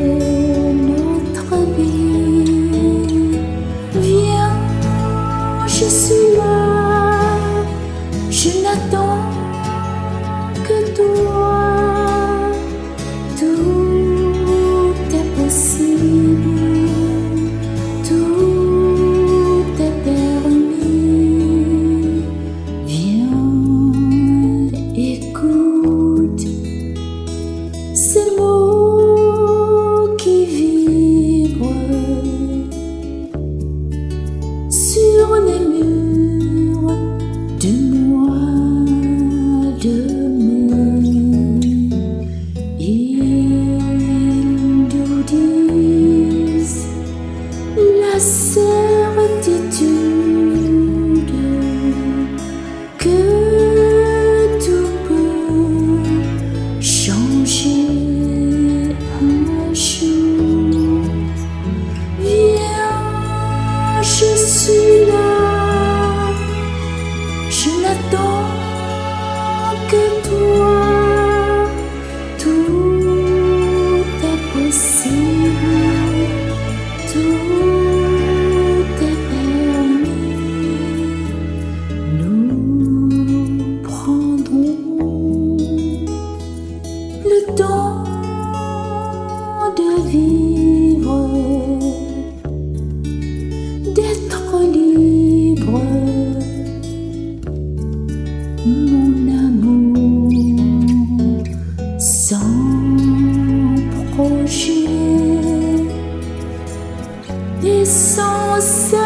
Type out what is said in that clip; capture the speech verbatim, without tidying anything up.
notre vie. Viens, je suis là, je n'attends que toi. Tout est possible, tout est permis. Viens, écoute ces mots qui vibrent sur les murs de moi demain. Ils nous disent la certitude que tout peut changer un jour. Viens, je suis là, je n'attends que toi. Tout est possible, tout est permis. Nous prendrons le temps de vivre, d'être libre, mon amour, sans projet et sans